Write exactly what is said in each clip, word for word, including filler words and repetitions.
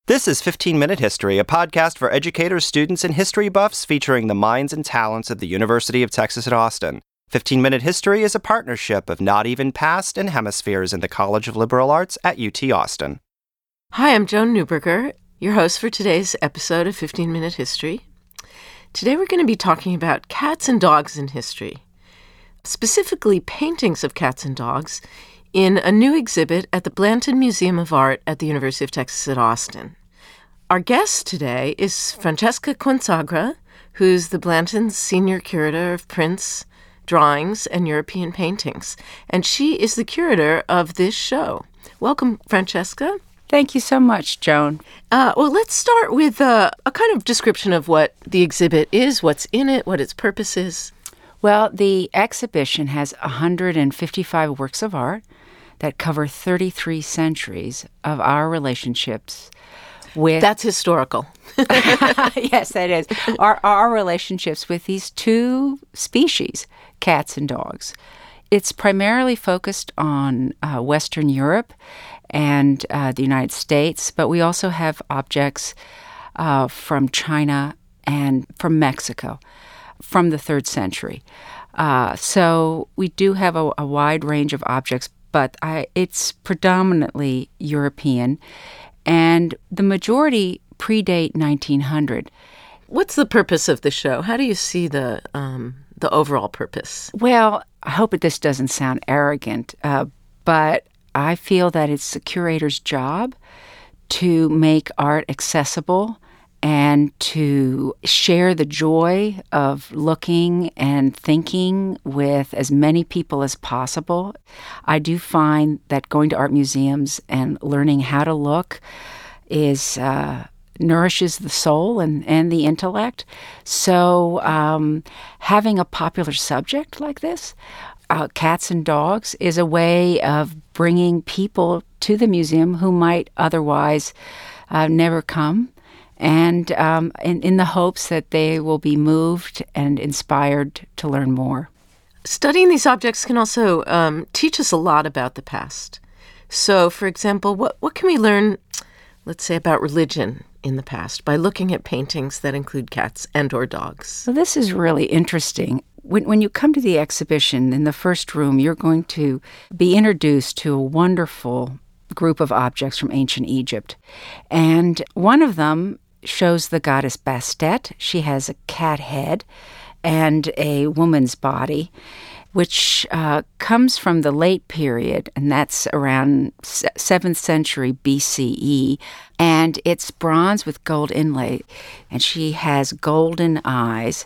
This is fifteen minute History, a podcast for educators, students, and history buffs featuring the minds and talents of the University of Texas at Austin. fifteen minute History is a partnership of Not Even Past and Hemispheres in the College of Liberal Arts at U T Austin. Hi, I'm Joan Neuberger, your host for today's episode of fifteen minute History. Today we're going to be talking about cats and dogs in history, specifically paintings of cats and dogs in a new exhibit at the Blanton Museum of Art at the University of Texas at Austin. Our guest today is Francesca Consagra, who's the Blanton's senior curator of prints, drawings, and European paintings, and she is the curator of this show. Welcome, Francesca. Thank you so much, Joan. Uh, well, let's start with uh, a kind of description of what the exhibit is, what's in it, what its purpose is. Well, the exhibition has one hundred fifty-five works of art that cover thirty-three centuries of our relationships with... That's historical. Yes, that is. Our, our relationships with these two species, cats and dogs. It's primarily focused on uh, Western Europe and uh, the United States, but we also have objects uh, from China and from Mexico from the third century. Uh, so we do have a, a wide range of objects, but I, it's predominantly European, and the majority predate nineteen hundred. What's the purpose of the show? How do you see the um, the overall purpose? Well, I hope that this doesn't sound arrogant, uh, but I feel that it's the curator's job to make art accessible and to share the joy of looking and thinking with as many people as possible. I do find that going to art museums and learning how to look is uh, nourishes the soul and, and the intellect. So um, having a popular subject like this, uh, cats and dogs, is a way of bringing people to the museum who might otherwise uh, never come, and um, in, in the hopes that they will be moved and inspired to learn more. Studying these objects can also um, teach us a lot about the past. So, for example, what, what can we learn, let's say, about religion in the past by looking at paintings that include cats and or dogs? So this is really interesting. When, when you come to the exhibition, in the first room, you're going to be introduced to a wonderful group of objects from ancient Egypt. And one of them shows the goddess Bastet. She has a cat head and a woman's body, which uh, comes from the late period, and that's around seventh century B C E, and it's bronze with gold inlay, and she has golden eyes.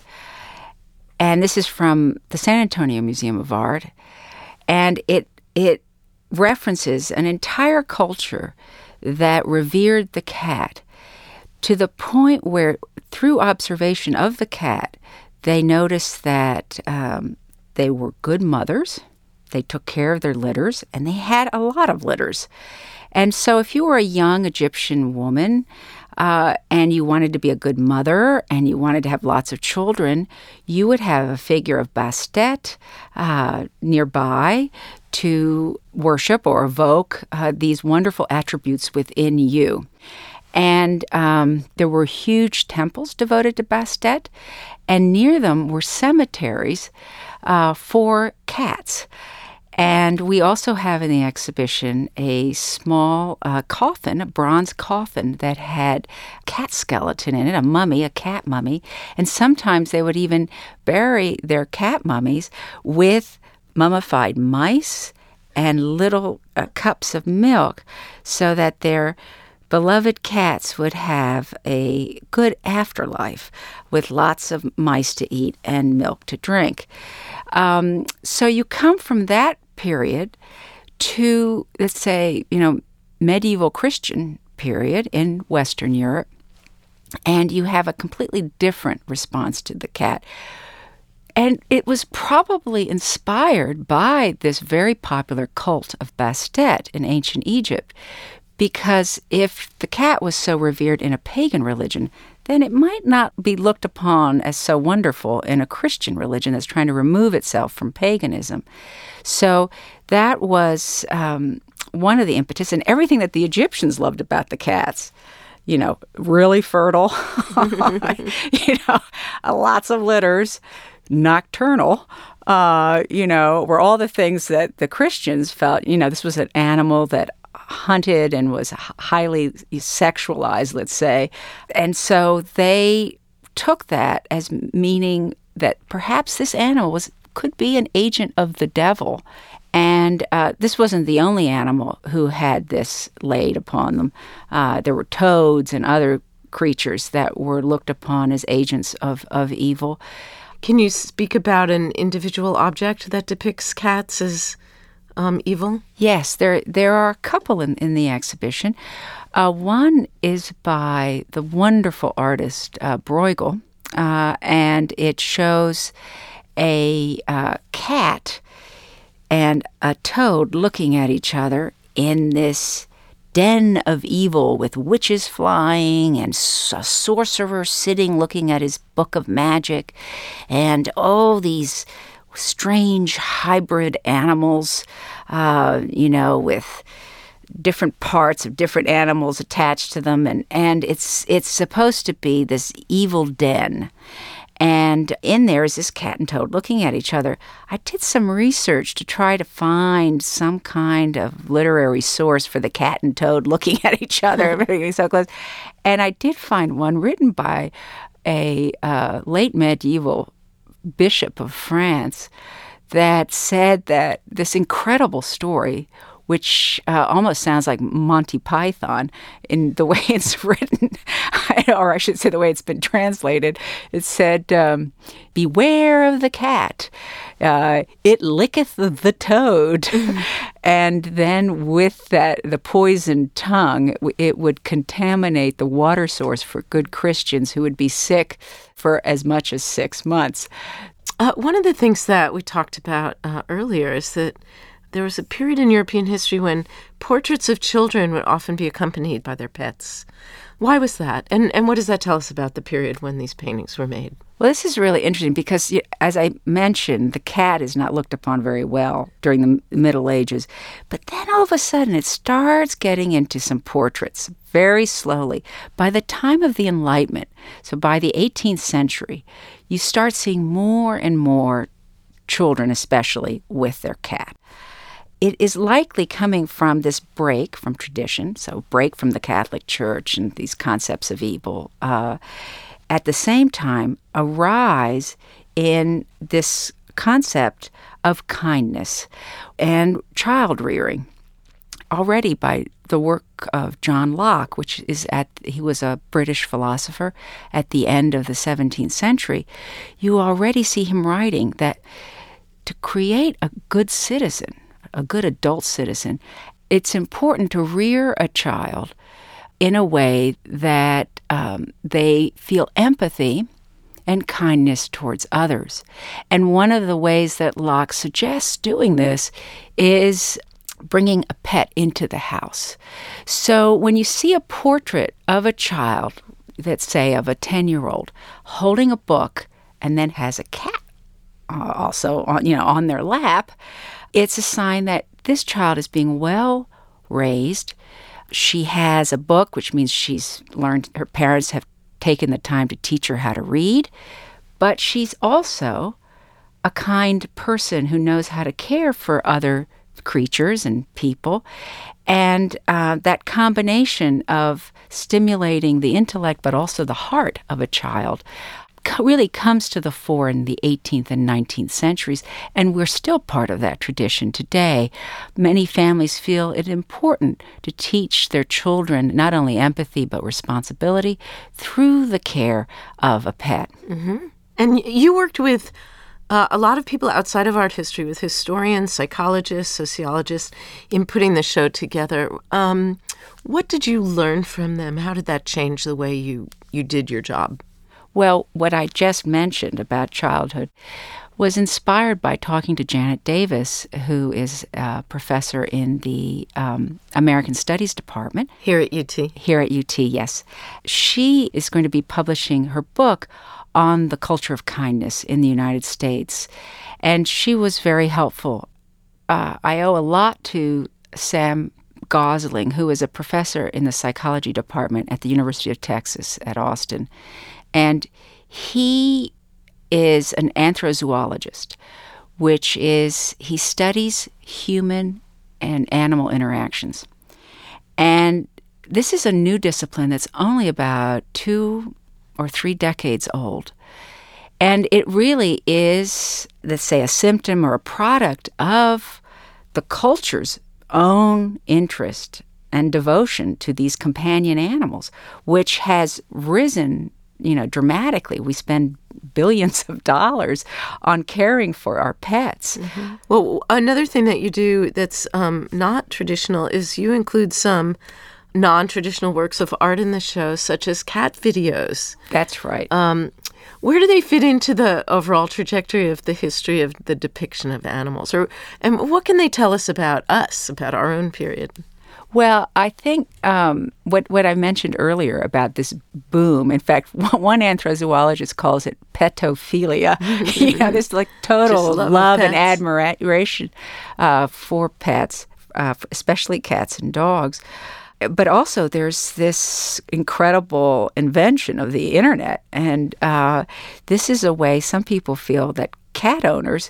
And this is from the San Antonio Museum of Art, and it it references an entire culture that revered the cat to the point where, through observation of the cat, they noticed that um, they were good mothers, they took care of their litters, and they had a lot of litters. And so if you were a young Egyptian woman uh, and you wanted to be a good mother and you wanted to have lots of children, you would have a figure of Bastet uh, nearby to worship or evoke uh, these wonderful attributes within you. And um, there were huge temples devoted to Bastet, and near them were cemeteries uh, for cats. And we also have in the exhibition a small uh, coffin, a bronze coffin that had a cat skeleton in it, a mummy, a cat mummy. And sometimes they would even bury their cat mummies with mummified mice and little uh, cups of milk so that their beloved cats would have a good afterlife with lots of mice to eat and milk to drink. Um, so you come from that period to, let's say, you know, medieval Christian period in Western Europe, and you have a completely different response to the cat. And it was probably inspired by this very popular cult of Bastet in ancient Egypt, because if the cat was so revered in a pagan religion, then it might not be looked upon as so wonderful in a Christian religion that's trying to remove itself from paganism. So that was um, one of the impetus, and everything that the Egyptians loved about the cats you know, really fertile, you know, lots of litters, nocturnal, uh, you know, were all the things that the Christians felt, you know, this was an animal that hunted and was highly sexualized, let's say. And so they took that as meaning that perhaps this animal was could be an agent of the devil. And uh, this wasn't the only animal who had this laid upon them. Uh, there were toads and other creatures that were looked upon as agents of, of evil. Can you speak about an individual object that depicts cats as um, evil? Yes, there there are a couple in, in the exhibition. Uh, one is by the wonderful artist uh, Bruegel, uh, and it shows a uh, cat and a toad looking at each other in this den of evil with witches flying and a sorcerer sitting looking at his book of magic and all these strange hybrid animals, uh, you know, with different parts of different animals attached to them. And, and it's it's supposed to be this evil den. And in there is this cat and toad looking at each other. I did some research to try to find some kind of literary source for the cat and toad looking at each other, very so close. And I did find one written by a uh, late medieval bishop of France that said that this incredible story, which uh, almost sounds like Monty Python in the way it's written, or I should say the way it's been translated. It said, um, beware of the cat. Uh, it licketh the toad. And then with that, the poisoned tongue, it would contaminate the water source for good Christians who would be sick for as much as six months. Uh, one of the things that we talked about uh, earlier is that there was a period in European history when portraits of children would often be accompanied by their pets. Why was that? And and what does that tell us about the period when these paintings were made? Well, this is really interesting because, as I mentioned, the cat is not looked upon very well during the Middle Ages. But then all of a sudden it starts getting into some portraits very slowly. By the time of the Enlightenment, so by the eighteenth century, you start seeing more and more children, especially, with their cat. It is likely coming from this break from tradition, so break from the Catholic Church and these concepts of evil. Uh, at the same time, a rise in this concept of kindness and child rearing. Already by the work of John Locke, which is at, he was a British philosopher at the end of the seventeenth century, you already see him writing that to create a good citizen, a good adult citizen, it's important to rear a child in a way that um, they feel empathy and kindness towards others. And one of the ways that Locke suggests doing this is bringing a pet into the house. So when you see a portrait of a child, let's say of a ten-year-old, holding a book and then has a cat uh, also on, you know, on their lap, it's a sign that this child is being well raised. She has a book, which means she's learned, her parents have taken the time to teach her how to read, but she's also a kind person who knows how to care for other creatures and people. And uh, that combination of stimulating the intellect but also the heart of a child really comes to the fore in the eighteenth and nineteenth centuries, and we're still part of that tradition today. Many families feel it important to teach their children not only empathy but responsibility through the care of a pet. Mm-hmm. And you worked with uh, a lot of people outside of art history, with historians, psychologists, sociologists, in putting the show together. Um, what did you learn from them? How did that change the way you, you did your job? Well, what I just mentioned about childhood was inspired by talking to Janet Davis, who is a professor in the um, American Studies Department. Here at U T. Here at U T, yes. She is going to be publishing her book on the culture of kindness in the United States, and she was very helpful. Uh, I owe a lot to Sam Gosling, who is a professor in the psychology department at the University of Texas at Austin. And he is an anthrozoologist, which is he studies human and animal interactions. And this is a new discipline that's only about two or three decades old. And it really is, let's say, a symptom or a product of the culture's own interest and devotion to these companion animals, which has risen, you know, dramatically. We spend billions of dollars on caring for our pets. Mm-hmm. Well, another thing that you do that's um, not traditional is you include some non-traditional works of art in the show, such as cat videos. That's right. Um, where do they fit into the overall trajectory of the history of the depiction of animals? Or and what can they tell us about us, about our own period? Well, I think um, what what I mentioned earlier about this boom. In fact, one anthrozoologist calls it petophilia. You know, this like total love, love of and admiration uh, for pets, uh, especially cats and dogs. But also, there's this incredible invention of the internet, and uh, this is a way some people feel that cat owners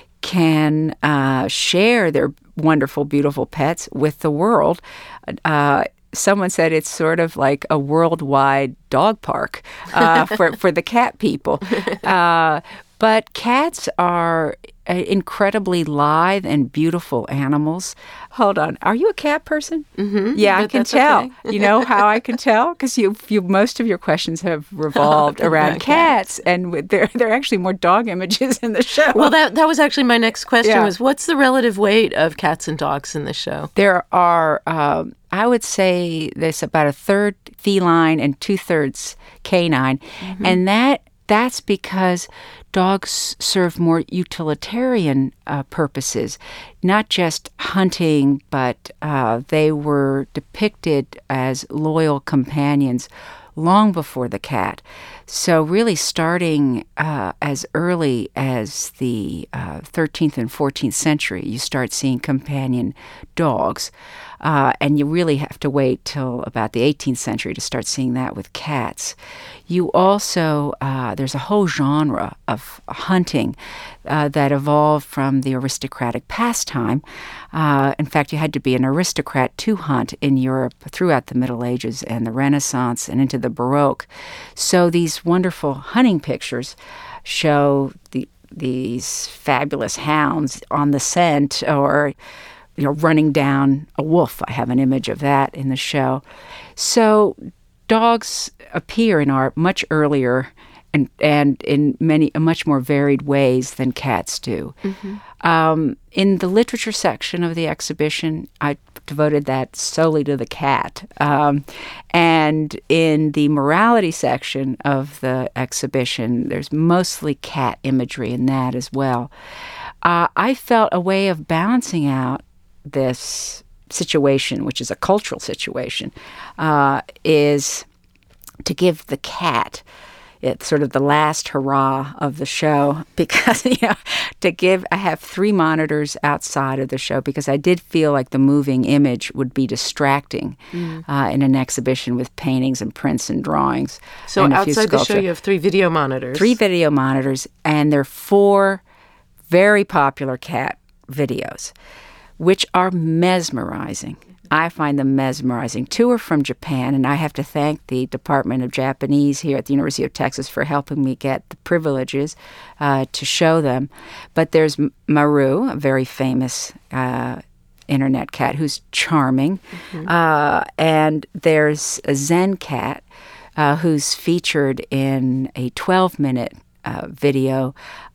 can uh, share their wonderful, beautiful pets with the world. Uh, someone said it's sort of like a worldwide dog park uh, for, for the cat people. Uh, but cats are incredibly lithe and beautiful animals. Hold on. Are you a cat person? Mm-hmm, yeah, I can tell. Okay. You know how I can tell? Because you, you, most of your questions have revolved around cats, and there, there are actually more dog images in the show. Well, that that was actually my next question, yeah. was what's the relative weight of cats and dogs in the show? There are, um, I would say there's about a third feline and two-thirds canine, mm-hmm. and that that's because dogs serve more utilitarian uh, purposes, not just hunting, but uh, they were depicted as loyal companions long before the cat. So really starting uh, as early as the uh, thirteenth and fourteenth century, you start seeing companion dogs. Uh, and you really have to wait till about the eighteenth century to start seeing that with cats. You also, uh, there's a whole genre of hunting uh, that evolved from the aristocratic pastime. Uh, in fact, you had to be an aristocrat to hunt in Europe throughout the Middle Ages and the Renaissance and into the Baroque. So these wonderful hunting pictures show the, these fabulous hounds on the scent, or you know, running down a wolf. I have an image of that in the show. So dogs appear in art much earlier and and in many much more varied ways than cats do. Mm-hmm. Um, in the literature section of the exhibition, I devoted that solely to the cat. Um, and in the morality section of the exhibition, there's mostly cat imagery in that as well. Uh, I felt a way of balancing out this situation, which is a cultural situation, uh, is to give the cat it's sort of the last hurrah of the show, because you know, to give, I have three monitors outside of the show because I did feel like the moving image would be distracting mm. uh, in an exhibition with paintings and prints and drawings. So and outside the show, you have three video monitors. Three video monitors, and there are four very popular cat videos, which are mesmerizing. I find them mesmerizing. Two are from Japan, and I have to thank the Department of Japanese here at the University of Texas for helping me get the privileges uh, to show them. But there's Maru, a very famous uh, internet cat who's charming. Mm-hmm. Uh, and there's a Zen cat uh, who's featured in a twelve-minute uh, video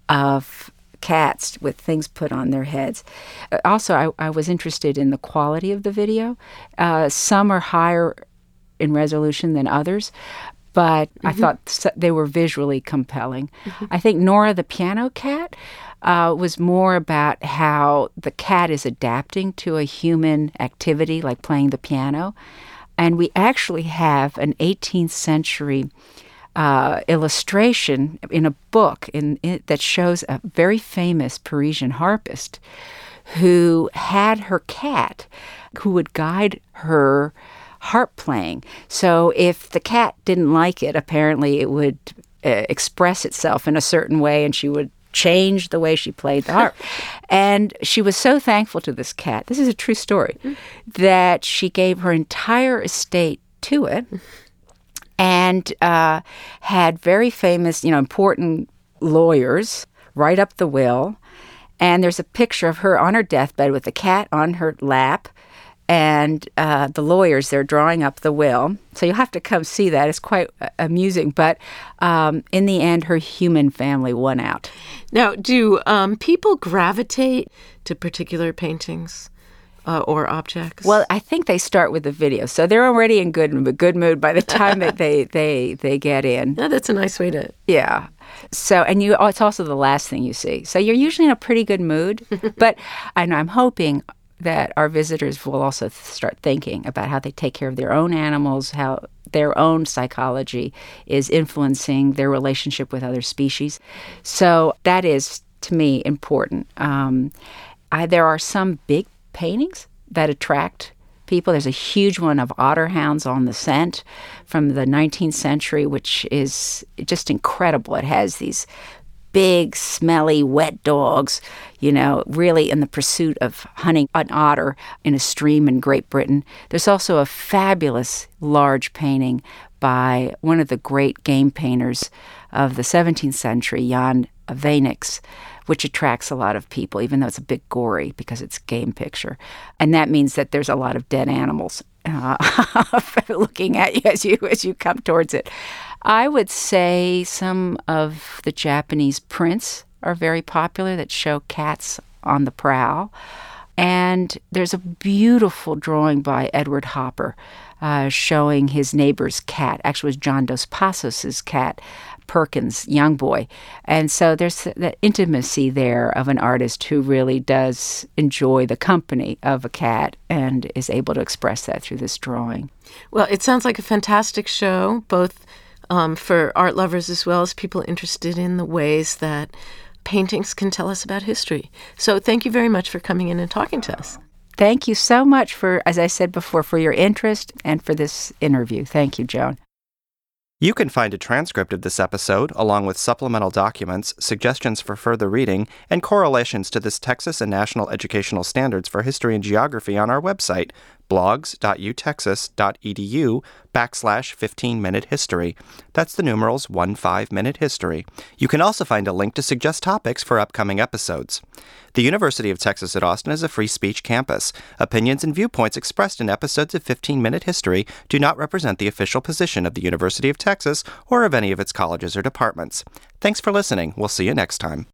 of cats with things put on their heads. Also, I, I was interested in the quality of the video. Uh, some are higher in resolution than others, but mm-hmm. I thought they were visually compelling. Mm-hmm. I think Nora the piano cat uh, was more about how the cat is adapting to a human activity like playing the piano. And we actually have an eighteenth century Uh, illustration in a book in, in, that shows a very famous Parisian harpist who had her cat who would guide her harp playing. So if the cat didn't like it, apparently it would uh, express itself in a certain way, and she would change the way she played the harp. And she was so thankful to this cat, this is a true story, that she gave her entire estate to it and uh, had very famous, you know, important lawyers write up the will. And there's a picture of her on her deathbed with the cat on her lap. And uh, the lawyers, they're drawing up the will. So you'll have to come see that. It's quite uh, amusing. But um, in the end, her human family won out. Now, do um, people gravitate to particular paintings uh, or objects? Well, I think they start with the video. So they're already in good, good mood by the time that they, they, they get in. Yeah, that's a nice way to... Yeah. So, and you, it's also the last thing you see. So you're usually in a pretty good mood. But I know I'm hoping that our visitors will also start thinking about how they take care of their own animals, how their own psychology is influencing their relationship with other species. So that is, to me, important. Um, I, there are some big paintings that attract people. There's a huge one of otter hounds on the scent from the nineteenth century, which is just incredible. It has these big, smelly, wet dogs, you know, really in the pursuit of hunting an otter in a stream in Great Britain. There's also a fabulous large painting by one of the great game painters of the seventeenth century, Jan Weenix, which attracts a lot of people, even though it's a bit gory because it's a game picture. And that means that there's a lot of dead animals uh, looking at you as you as you come towards it. I would say some of the Japanese prints are very popular that show cats on the prowl. And there's a beautiful drawing by Edward Hopper uh, showing his neighbor's cat. Actually, it was John Dos Passos' cat, Perkins, young boy. And so there's that intimacy there of an artist who really does enjoy the company of a cat and is able to express that through this drawing. Well, it sounds like a fantastic show, both um, for art lovers as well as people interested in the ways that paintings can tell us about history. So thank you very much for coming in and talking to us. Thank you so much for, as I said before, for your interest and for this interview. Thank you, Joan. You can find a transcript of this episode, along with supplemental documents, suggestions for further reading, and correlations to this Texas and National Educational Standards for History and Geography on our website, blogs.utexas.edu backslash 15-minute history. That's the numerals fifteen minute history. You can also find a link to suggest topics for upcoming episodes. The University of Texas at Austin is a free speech campus. Opinions and viewpoints expressed in episodes of fifteen minute history do not represent the official position of the University of Texas or of any of its colleges or departments. Thanks for listening. We'll see you next time.